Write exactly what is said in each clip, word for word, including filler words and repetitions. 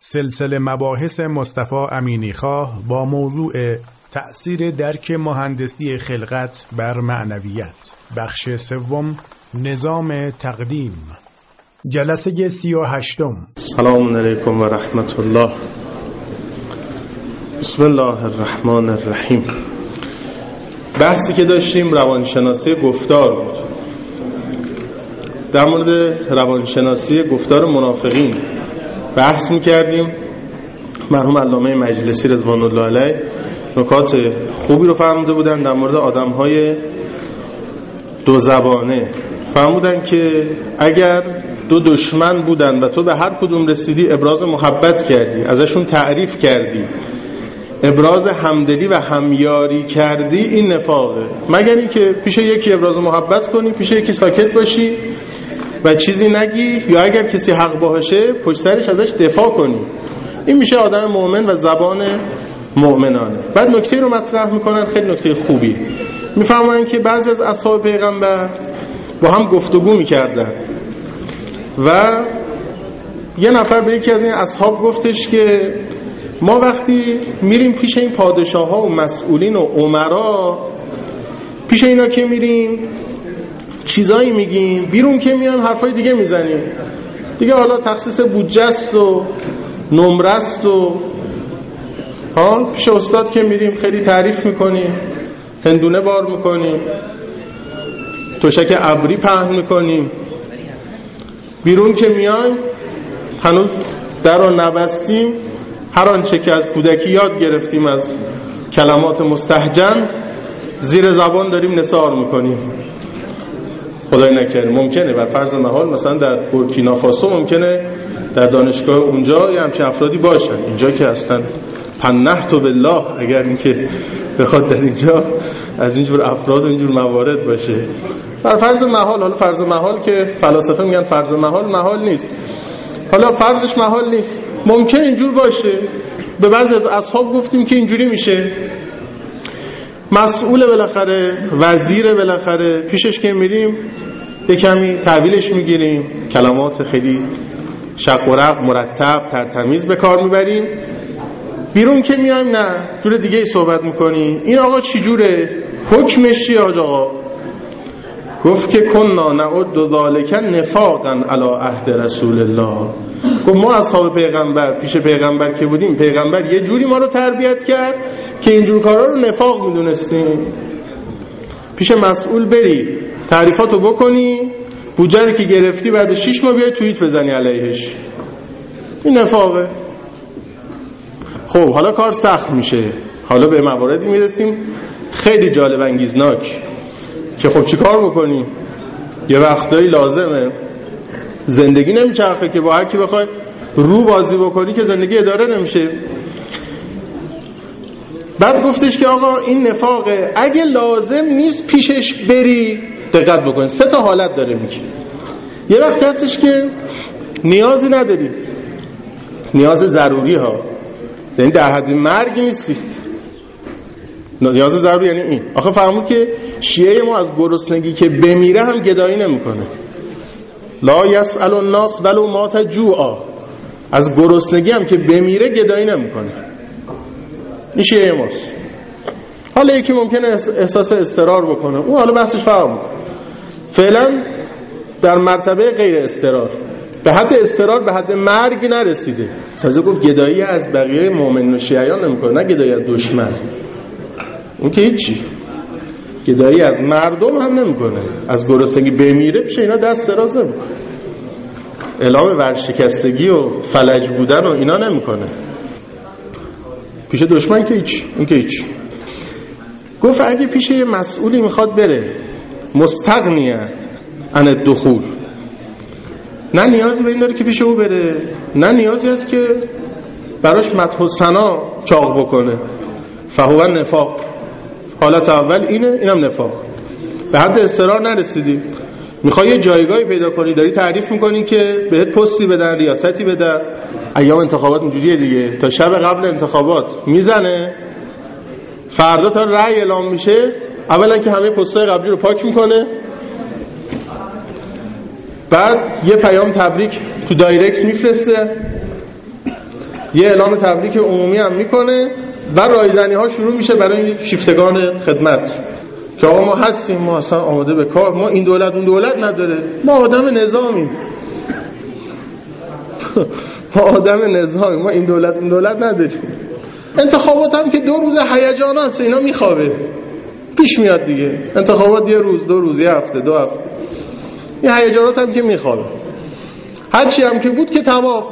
سلسله مباحث مصطفی امینیخواه با موضوع تأثیر درک مهندسی خلقت بر معنویت، بخش سوم، نظام تقدیم، جلسه سی و هشتم. سلام علیکم و رحمت الله. بسم الله الرحمن الرحیم. بحثی که داشتیم روانشناسی گفتار بود. در مورد روانشناسی گفتار منافقین بحث می‌کردیم. مرحوم علامه مجلسی رضوان الله علیه نکات خوبی رو فرموده بودن در مورد آدم‌های دو زبانه. فرمودن که اگر دو دشمن بودن و تو به هر کدوم رسیدی ابراز محبت کردی، ازشون تعریف کردی، ابراز همدلی و همیاری کردی، این نفاقه. مگر این که پیش یکی ابراز محبت کنی، پیش یکی ساکت باشی و چیزی نگی، یا اگر کسی حق باشه پشت سرش ازش دفاع کنی. این میشه آدم مؤمن و زبان مؤمنانه. بعد نکته رو مطرح میکنن، خیلی نکته خوبی. میفهمن که بعضی از اصحاب پیغمبر با هم گفتگو میکردن و یه نفر به یکی از این اصحاب گفتش که ما وقتی میریم پیش این پادشاه ها و مسئولین و امرا، پیش اینا که میریم چیزایی میگیم، بیرون که میان حرفای دیگه میزنیم دیگه. حالا تخصیص بودجه است و نمره است و ها، پیش استاد که میریم خیلی تعریف میکنیم، هندونه بار میکنیم، تشک ابری پهن میکنیم. بیرون که میایم هنوز در رو نبستیم، هر آنچه که از کودکی یاد گرفتیم از کلمات مستهجن زیر زبان داریم نثار میکنیم. خدای نکرده ممکنه بر فرض محال مثلا در بورکینافاسو ممکنه در دانشگاه اونجا یه همچین افرادی باشن. اینجا که اصلا پنهتو بالله، اگر اینکه بخواد در اینجا از اینجور افراد و اینجور موارد باشه. بر فرض محال، حالا فرض محال که فلاسفه میگن فرض محال محال نیست، حالا فرضش محال نیست، ممکن اینجور باشه. به بعضی از اصحاب گفتیم که اینجوری میشه، مسئول بالاخره، وزیر بالاخره، پیشش که میریم به کمی تحویلش میگیریم، کلمات خیلی شق و رق مرتب ترتمیز به کار میبریم. بیرون که میایم نه، جور دیگه ای صحبت میکنیم. این آقا چی جوره؟ حکمش چیه حاج آقا؟ گفت که کنا نعد ذالک نفاقا علی عهد رسول الله. گفت ما اصحاب پیغمبر پیش پیغمبر که بودیم، پیغمبر یه جوری ما رو تربیت کرد که اینجور کارا رو نفاق میدونستیم. پیش مسئول بری تعریفاتو بکنی، بودجه رو که گرفتی بعد شش ماه بیای توییت بزنی علیهش، این نفاقه. خب حالا کار سخت میشه، حالا به مواردی میرسیم خیلی جالب انگیزناک که خب چی کار بکنیم. یه وقتایی لازمه، زندگی نمیچرخه که با هر کی بخوای رو بازی بکنی که زندگی اداره نمیشه. بعد گفتش که آقا این نفاقه، اگه لازم نیست پیشش بری. دقت بکن، سه تا حالت داره میگه. یه وقت هستش که نیازی نداری، نیاز ضروری ها، یعنی در حد مرگ نیستی. نیاز ضروری یعنی این. آخه فرمود که شیعه ما از گرسنگی که بمیره هم گدایی نمیکنه. لا یسأل الناس ولو مات جوعا، از گرسنگی هم که بمیره گدایی نمیکنه. این شیعه ماست. حالا یکی ممکنه احساس اضطرار بکنه، اون حالا بحثش فرق میکنه. فعلا در مرتبه غیر اضطرار، به حد اضطرار به حد مرگ نرسیده. تازه گفت گدایی از بقیه مؤمنین و شیعیان نمیکنه، نه گدایی از دشمن. اون که هیچی، گدایی از مردم هم نمیکنه. از گرسنگی بمیره پیش اینا دست دراز نمیکنه، اعلام ورشکستگی و فلج بودن و اینا نمیکنه. پیش دشمن که هیچ، اون که هیچ. گفت اگه پیش یه مسئولی میخواد بره مستغنیه عن الدخول، نه نیازی به این داره که پیش او بره، نه نیازی هست که براش مدح و ثنا چاق بکنه. فهو نفاق. حالت اول اینه، اینم نفاق. به حد اضطرار نرسیدی، میخوای یه جایگاهی پیدا کنی، داری تعریف میکنی که بهت پستی بدن، ریاستی بدن. ایام انتخابات اینجوریه دیگه، تا شب قبل انتخابات میزنه، فردا تا رأی اعلام میشه اولا که همه پستای قبلی رو پاک میکنه، بعد یه پیام تبریک تو دایرکت میفرسته، یه اعلام تبریک عمومی هم میکنه و رایزنی ها شروع میشه برای شیفتگان خدمت که آقا ما هستیم، ما اصلا آماده به کار، ما این دولت اون دولت نداره، ما آدم نظامیم ما آدم نظامیم، ما این دولت اون دولت نداریم. انتخابات هم که دو روز هیجان هست، اینا میخوابه، پیش میاد دیگه. انتخابات یه روز، دو روز، یه هفته، دو هفته، این هیجانات هم که میخوابه. هرچی هم که بود که تمام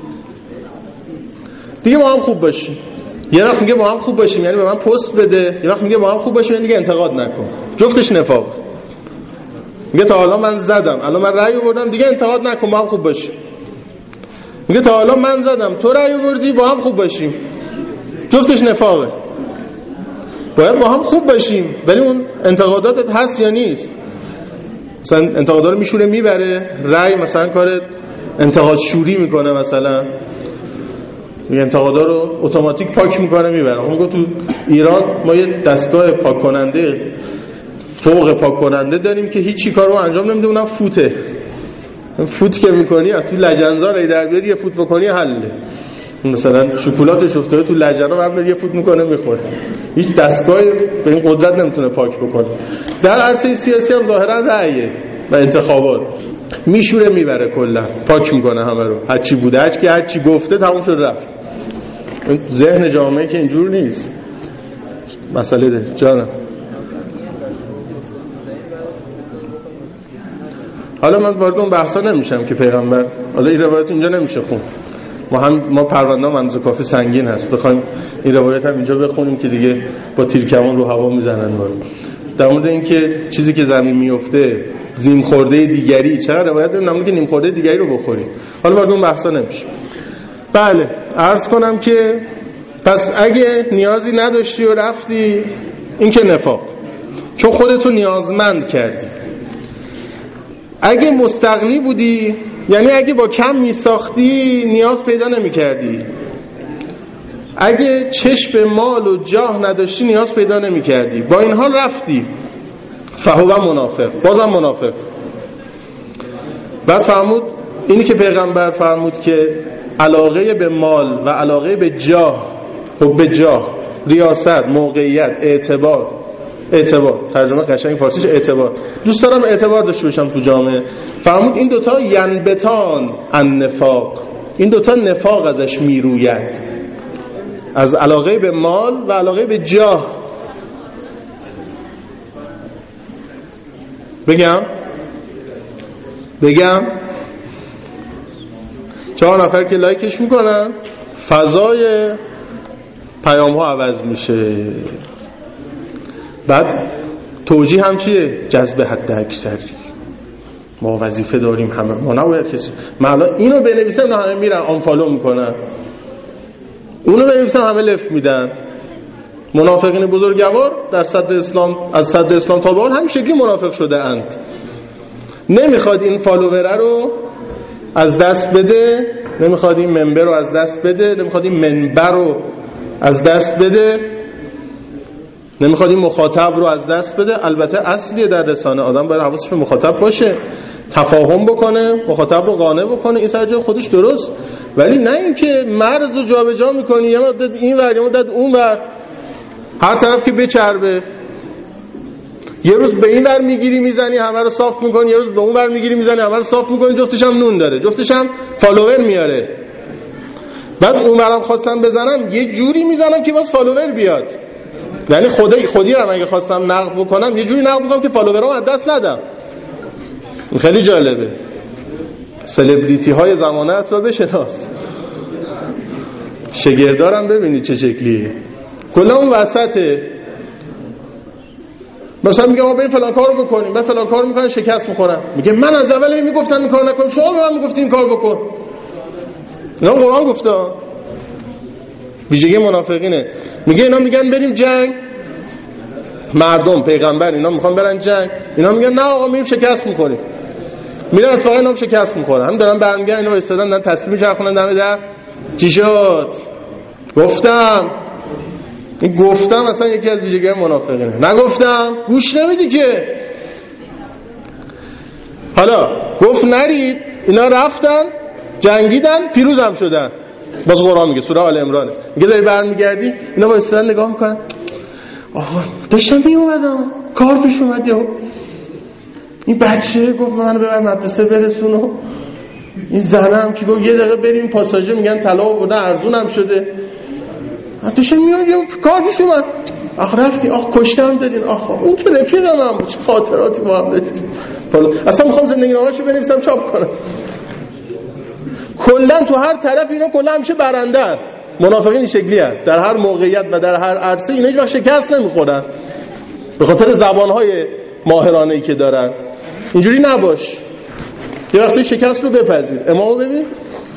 دیگه ما هم خوب باشیم. یه وقت میگه با هم خوب باشیم یعنی به من پست بده، یه وقت میگه با هم خوب باشیم یعنی دیگه انتقاد نکن. جفتش نفاق. میگه تا حالا من زدم، الان من رأی آوردم، دیگه انتقاد نکن، با هم خوب باشیم. میگه تا حالا من زدم، تو رأی آوردی، با هم خوب باشیم. جفتش نفاقه. باید با هم خوب باشیم، ولی اون انتقاداتت هست یا نیست؟ مثلا انتقادا رو میشونه میبره، رأی مثلا کار انتقاد شوری میکنه، مثلا این انتقادا رو اتوماتیک پاک میکنه میبره. اون تو ایران ما یه دستگاه پاک کننده فوق پاک کننده داریم که هیچ کارو انجام نمیده، اونم فوته. فوت که میکنی تو لجنزار ای در بیاری یه فوت بکنی حله. مثلا شکلاتش افتاده تو لجنا بعد یه فوت میکنه میخوره. هیچ دستگاهی به این قدرت نمیتونه پاک بکنه. در عرصه سیاسی هم ظاهرا رأیه و انتخابات میشوره میبره، کلا پاک میکنه همه رو. هر چی بوده، هر کی هر چی گفته تموم شد رفت. ذهن جامعه که اینجور نیست. مسئله ده جانم. حالا من وارد اون بحثا نمیشم که پیغمبر، حالا این روایت اینجا نمیشه خون. ما هم ما پرونده منزو کافی سنگین هست، بخوایم این روایت هم اینجا بخونیم که دیگه با تیرکمان رو هوا میزنن ما. در مورد اینکه چیزی که زمین میفته زمین خورده دیگری، چرا روایت داریم نمیگه نیم خورده دیگری رو بخوری. حالا وارد اون بحثا نمیشه. بله، عرض کنم که پس اگه نیازی نداشتی و رفتی، این که نفاق، چون خودتو نیازمند کردی. اگه مستغنی بودی، یعنی اگه با کم میساختی نیاز پیدا نمی کردی. اگه چشم مال و جاه نداشتی نیاز پیدا نمی کردی. با این حال رفتی، فهو منافق، بازم منافق. بعد فرمود اینی که پیغمبر فرمود که علاقه به مال و علاقه به جاه، حب جاه، ریاست، موقعیت، اعتبار، اعتبار ترجمه قشنگ فارسیش اعتبار، دوست دارم اعتبار داشته باشم تو جامعه. فرمود این دوتا ینبتان النفاق، این دوتا نفاق ازش میروید، از علاقه به مال و علاقه به جاه. بگم بگم چهار نفر که لایکش میکنن فضای پیام ها عوض میشه. بعد توجیه هم چیه؟ جذب حد اکثری. ما وظیفه داریم همه، ما نباید کسی، من الان اینو بنویسم نه همه میرن آنفالو میکنن، اونو بنویسم همه لفت میدن. منافقین بزرگوار در صدر اسلام، از صدر اسلام تا به حال همین شکلی منافق شده اند. نمیخواد این فالووره رو از دست بده، نمیخواد این منبر رو از دست بده، نمیخواد این منبر رو از دست بده، نمیخواد این مخاطب رو از دست بده. البته اصلیه در رسانه آدم باید حواسش به مخاطب باشه، تفاهم بکنه، مخاطب رو قانع بکنه، این سر جای خودش درست. ولی نه اینکه مرز رو جابجا میکنی، یه مدت این ور یه مدت اون ور، هر طرف که بچربه. یه روز به این ور میگیری میزنی همه رو صاف میکنی، یه روز به اون ور میگیری میزنی همه رو صاف میکنی. جفتش هم نون داره، جفتش هم فالوور میاره. بعد اون ورم خواستم بزنم یه جوری میزنم که باز فالوور بیاد. یعنی خودی خودی رو اگه خواستم نقد بکنم یه جوری نقد میکنم که فالوورام از دست ندم. این خیلی جالبه. سلبریتی های زمانه رو بشناس، شگردارم ببینید چه شکلیه. کلا اون وسطه. مثلا میگه ما بریم فلان کارو بکنیم، بعد فلان کارو میکنن شکست میخورن. میگه من از اول میگفتم این کار نکن، شما به من میگفتین این کار بکن. اینا قرآن گفته. ویژگی منافقینه. میگه اینا میگن بریم جنگ، مردم پیغمبر اینا میخوان برن جنگ، اینا میگن نه آقا میریم شکست میخوریم. میرن اتفاقا اینا شکست میخورن. هم دارن برمیگردن اینا استادن دارن تسبیح میچرخونن دم در. چی شد؟ گفتم. این گفتم اصلا یکی از ویژگی منافقینه. نگفتم گوش نمیدی که. حالا گفت نرید، اینا رفتن جنگیدن پیروز هم شدن. باز قرآن میگه، سوره آل عمران میگه داری برمیگردی، اینا با استدلال نگاه میکنن آقا داشتم میومدم کار پیش اومد، یا این بچه گفت منو ببر مدرسه برسونو، این زنم که گفت یه دقیقه بریم پاساژه میگن طلا آورده ارزونم شده، داشتم میاد یا کار پیش اومد، آخ رفتی، آخ کشتم دادین، آخ اون که رفیقم هم بود، چه خاطراتی با هم داشتیم. اصلا میخوام زندگی نامه‌شو بنویسم چاپ کنم. کلا تو هر طرف اینا کلا همیشه برندن. منافقین این شکلی هست، در هر موقعیت و در هر عرصه اینا هیچ وقت شکست نمیخورن به خاطر زبانهای ماهرانه‌ای که دارن. اینجوری نباش، یه وقتی شکست رو بپذیر. امامو ببین،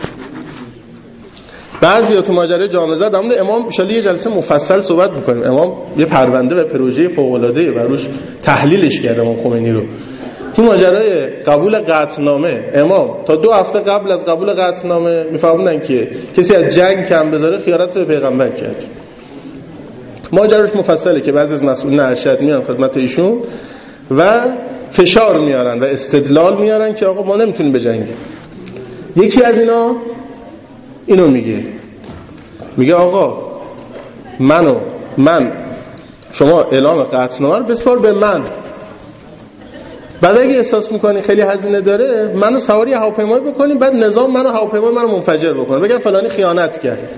بعضیا تو ماجرای جامعه زد در مورد امام ان شاءالله یه جلسه مفصل صحبت می‌کنیم. امام یه پرونده و پروژه فوق‌العاده و روش تحلیلش کرده امام خمینی رو. تو ماجرای قبول قطعنامه امام تا دو هفته قبل از قبول قطعنامه می‌فهموندن که کسی از جنگ کم بذاره خیانت به پیغمبر کرد. ماجراش مفصله که بعضی از مسئولین ارشد میان خدمت ایشون و فشار میارن و استدلال میارن که آقا ما نمیتونیم بجنگیم. یکی از اینا اینو میگه، میگه آقا منو من شما اعلام قطعنامه رو بسپار به من، بعد اگه احساس میکنی خیلی هزینه داره منو سواری هواپیمایی بکنیم، بعد نظام منو هواپیمای منو منفجر بکنه، بگن فلانی خیانت کرد،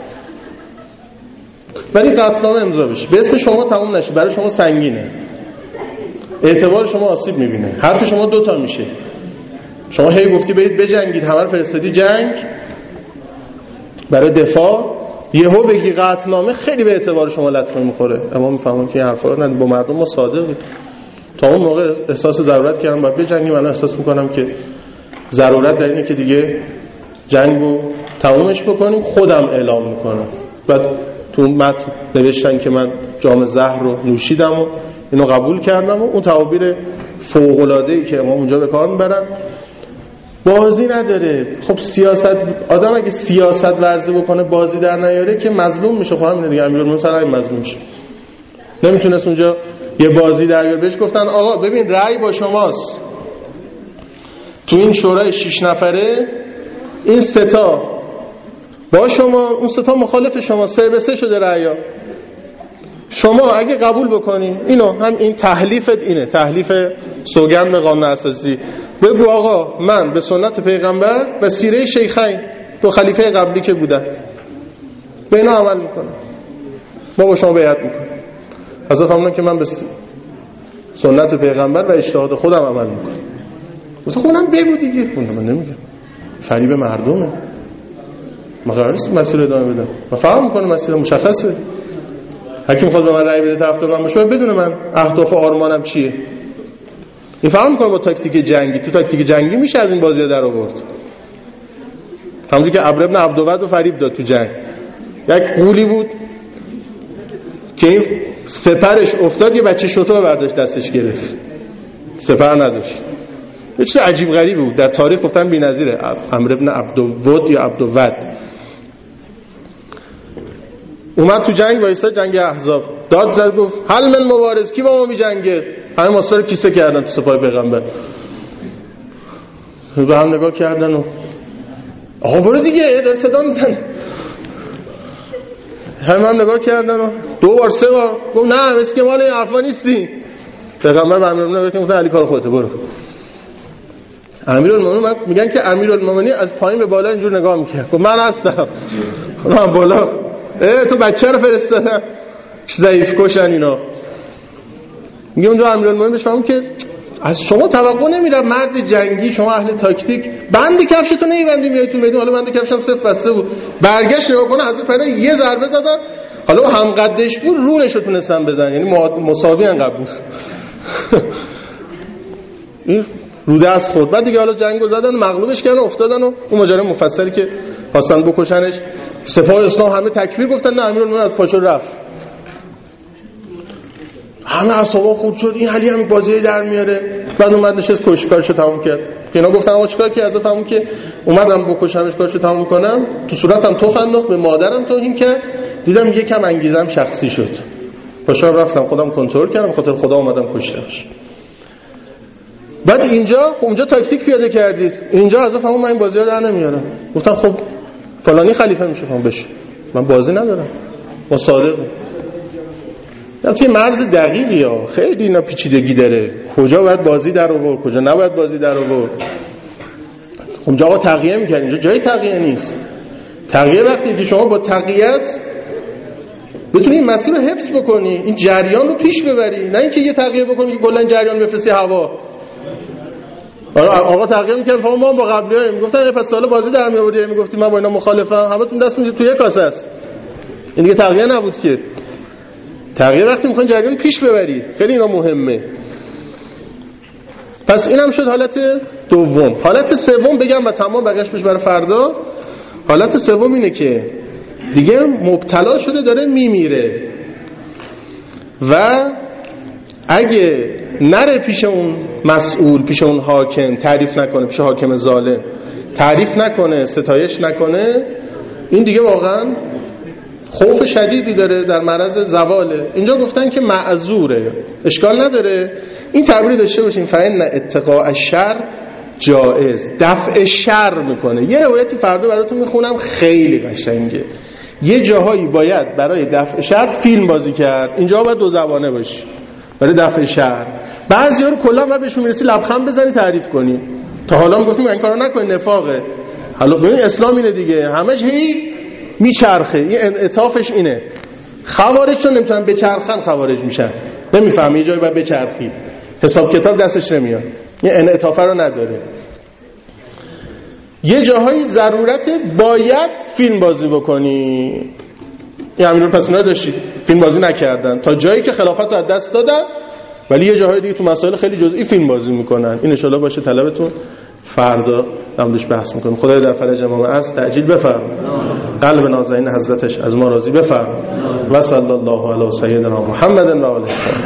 ولی قطعنامه امضا بشه به اسم شما تموم نشه، برای شما سنگینه، اعتبار شما آسیب میبینه، حرف شما دوتا میشه. شما هی گفتی برید بجنگید، همه رو فرستادی جنگ برای دفاع، یهو بگی قطعنامه، خیلی به اعتبار شما لطمه میخوره. اما میفهمون که این حرفا رو نه با مردم ما صادقی. تا اون موقع احساس ضرورت کردم باید بجنگیم، الان احساس میکنم که ضرورت در اینه که دیگه جنگو تمومش بکنیم. خودم اعلام میکنم. بعد تو متن نوشتن که من جام زهر رو نوشیدم و اینو قبول کردم و اون تعابیر فوق‌العاده‌ای که امام اونجا به کار میبرن بازی نداره. خب سیاست، آدم اگه سیاست ورزی بکنه بازی در نیاره که مظلوم میشه. خب همین دیگه، امیرالمومنین سر همین مظلوم میشه. نمیتونست اونجا یه بازی در بیاره. بهش گفتن آقا ببین رأی با شماست، تو این شورای شش نفره این سه تا با شما، اون سه تا مخالف شما، سه به سه شده رأیا. شما اگه قبول بکنین اینو، هم این تحلیفت اینه، تحلیف سوگند قانون اساسی، بگو آقا من به سنت پیغمبر و سیره شیخین دو خلیفه قبلی که بودن به اینا عمل میکنم، ما با شما بیعت میکنم. حضرت فرمودن که من به سنت پیغمبر و اجتهاد خودم عمل میکنم. مثلا خودم بگو دیگه، من نمیگم، فریب مردمه، ما قرار نیست مسیر ادامه بدم. من فهم میکنم مسیر مشخصه، هر کی میخواد به من رأی بده طرفدار من باشه بدون من اهداف و آرمانم چیه. این فهم میکنم با تاکتیک جنگی، تو تاکتیک جنگی میشه از این بازی در آورد. همونجوری که عمرو بن عبدود رو فریب داد تو جنگ، یک قولی بود که این سپرش افتاد، یه بچه شتر برداشت دستش گرفت، سپر نداشت. یه چیز عجیب غریبی بود، در تاریخ گفتن بی‌نظیره. عمرو بن عبدود یا عبدود اومد تو جنگ وایساد، جنگ احزاب، داد زد گفت هل من مبارز، کی با ما میجنگه؟ همه ماسا رو کیسه کردن تو سپاه پیغمبر، به هم نگاه کردن و آقا برو دیگه، در صدا میزنه. همه هم نگاه کردن و دو بار سه بار گفت نه مثل که مال این حرفا نیستی. پیغمبر به امیرالمومنین نگاه کرد، علی کار خودته، برو. امیرالمومنین میگن که امیرالمومنین از پایین به بالا اینجور نگاه میکرد، گفت من هستم. من بالا اه تو بچه رو فرستادن، ضعیف کشن اینا. میگه اونجا امیرالمومنین بهش فهمون که از شما توقع نمیره مرد جنگی، شما اهل تاکتیک، بند کفشتو نمیبندی میای تو میدون. حالا بند کفشم صفر بسته بود، برگشت نگاه کنه حضرت پیدا یه ضربه زدن، حالا هم قدش بود رونش رو تونستن بزنن، یعنی مساوی انقدر بود. این رو دست خورد. بعد دیگه حالا جنگو زدن، مغلوبش کردن، افتادن و اون ماجرای مفصلی که خواستن بکشنش، سپاه اسلام همه تکبیر گفتن، نه امیرالمومنین از پاشو رفت. همه اعصابا خورد شد، این علی هم بازی در میاره. بعد اومد نشست کش کارشو تموم کرد. اینا گفتن آقا چیکار کی؟ حضرت همون که اومدم بکشمش کارشو تموم کنم، تو صورتم توف انداخت، به مادرم توهین کرد، دیدم یکم انگیزم شخصی شد، پاشو رفتم خودم کنترل کردم، خاطر خدا اومدم کشتمش. بعد اینجا اونجا تاکتیک پیاده کردید، اینجا حضرت همون من این بازی رو در نمیارم. گفتن خب فلانی خلیفه میشه، فهم بشه، من بازی ندارم، ما صادقیم. یا توی مرز دقیقی ها، خیلی اینا پیچیدگی داره، کجا باید بازی در آورد، کجا نباید بازی در آورد. خب اونجا آقا تقیه میکنی، اینجا جای تقیه نیست. تقیه وقتی که شما با تقییت بتونی این مسیر رو حفظ بکنی، این جریان رو پیش ببری، نه اینکه یه تقیه بکنی که کلا جریان بفرستی هوا. آقا تقیه میکنن، فهم ما با قبلی‌ها میگفتن پس سال بازی در میآوردی، میگفتی من با اینا مخالفم، همتون دست میدید توی یک کاسه است. این دیگه تقیه نبود که. تغییر وقتی میخوان جریان پیش ببری، خیلی اینا مهمه. پس اینم شد حالت دوم. حالت سوم بگم و تمام بقیش بشه برای فردا. حالت سوم اینه که دیگه مبتلا شده داره میمیره و اگه نره پیش اون مسئول، پیش اون حاکم تعریف نکنه، پیش حاکم ظالم تعریف نکنه، ستایش نکنه، این دیگه واقعا خوف شدیدی داره، در معرض زواله. اینجا گفتن که معذوره، اشکال نداره. این تعبیری داشته باشین فإن اتقاء الشر جائز، دفع شر میکنه. یه روایتی فردا براتون میخونم خیلی قشنگه. یه جاهایی باید برای دفع شر فیلم بازی کرد، اینجا باید دو زبانه باشی برای دفع شر. بعضیا رو کلا باید بهشون میرسی لبخند بزنی تعریف کنی. تا حالا میگفتیم این کارو نکن، نفاقه. حالا ببین اسلام اینه دیگه، همش هی میچرخه، این انعطافش اینه. خوارج چون نمیتونن بچرخن خوارج میشن، نمیفهمی یه جایی باید بچرخی، حساب کتاب دستش نمیاد، این انعطافه رو نداره. یه جاهایی ضرورت باید فیلم بازی بکنی، این همین رو پس اینا داشتید فیلم بازی نکردن تا جایی که خلافت رو از دست دادن، ولی یه جاهای دیگه تو مسائل خیلی جزئی فیلم بازی میکنن. این ان شاءالله باشه طلبتون، فردا نمودش بحث میکنیم. خدای در فرج امام است تعجیل بفرما، قلب نازنین حضرتش از ما راضی بفرما. و صلی الله علی سیدنا محمد و آله.